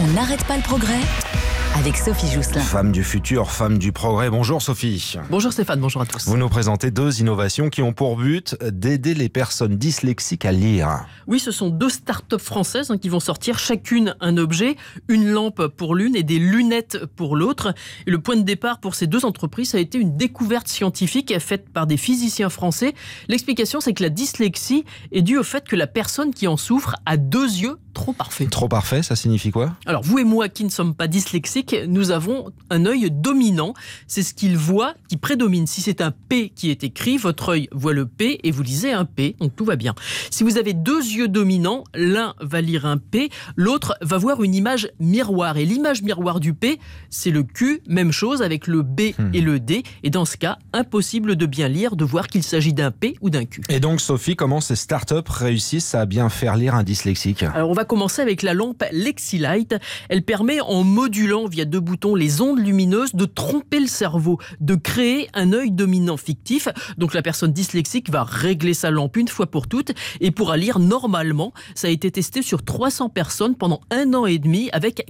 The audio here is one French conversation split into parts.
On n'arrête pas le progrès avec Sophie Jousselin. Femme du futur, femme du progrès. Bonjour Sophie. Bonjour Stéphane, bonjour à tous. Vous nous présentez 2 innovations qui ont pour but d'aider les personnes dyslexiques à lire. Oui, ce sont 2 startups françaises qui vont sortir chacune un objet, une lampe pour l'une et des lunettes pour l'autre. Et le point de départ pour ces 2 entreprises, ça a été une découverte scientifique faite par des physiciens français. L'explication, c'est que la dyslexie est due au fait que la personne qui en souffre a 2 yeux trop parfaits. Trop parfait, ça signifie quoi ? Alors vous et moi qui ne sommes pas dyslexiques, nous avons un œil dominant. C'est ce qu'il voit qui prédomine. Si c'est un P qui est écrit, votre œil voit le P et vous lisez un P, donc tout va bien. Si vous avez 2 yeux dominants, l'un va lire un P, l'autre va voir une image miroir. Et l'image miroir du P, c'est le Q, même chose avec le B et le D. Et dans ce cas, impossible de bien lire, de voir qu'il s'agit d'un P ou d'un Q. Et donc Sophie, comment ces startups réussissent à bien faire lire un dyslexique ? Alors on va commencer avec la lampe Lexilight. Elle permet, en modulant via 2 boutons les ondes lumineuses, de tromper le cerveau, de créer un œil dominant fictif. Donc la personne dyslexique va régler sa lampe une fois pour toutes et pourra lire normalement. Ça a été testé sur 300 personnes pendant 1 an et demi avec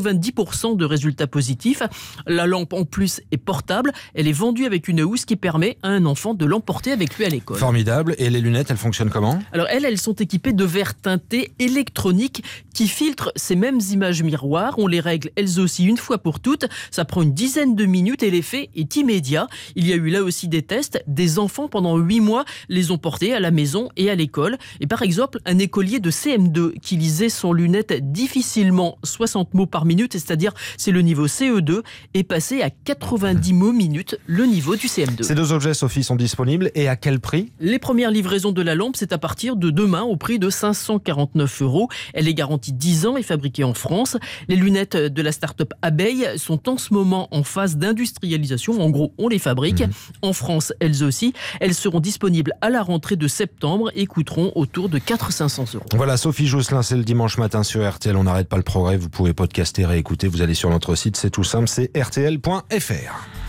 90% de résultats positifs. La lampe en plus est portable. Elle est vendue avec une housse qui permet à un enfant de l'emporter avec lui à l'école. Formidable. Et les lunettes, elles fonctionnent comment ? Alors elles sont équipées de verres teintés électroniques qui filtrent ces mêmes images miroirs. On les règle elles aussi une fois pour toutes. Ça prend une dizaine de minutes et l'effet est immédiat. Il y a eu là aussi des tests. Des enfants pendant 8 mois les ont portés à la maison et à l'école. Et par exemple, un écolier de CM2 qui lisait sans lunettes difficilement 60 mots par minute, c'est-à-dire c'est le niveau CE2, est passé à 90 mots minute, le niveau du CM2. Ces 2 objets, Sophie, sont disponibles et à quel prix ? Les premières livraisons de la lampe, c'est à partir de demain au prix de 549 €. Elle est garantie 10 ans et fabriquée en France. Les lunettes de la start-up Abeille sont en ce moment en phase d'industrialisation. En gros, on les fabrique. En France, elles aussi. Elles seront disponibles à la rentrée de septembre et coûteront autour de 400-500 €. Voilà, Sophie Jousselin, c'est le dimanche matin sur RTL. On n'arrête pas le progrès. Vous pouvez podcaster et écouter. Vous allez sur notre site, c'est tout simple, c'est rtl.fr.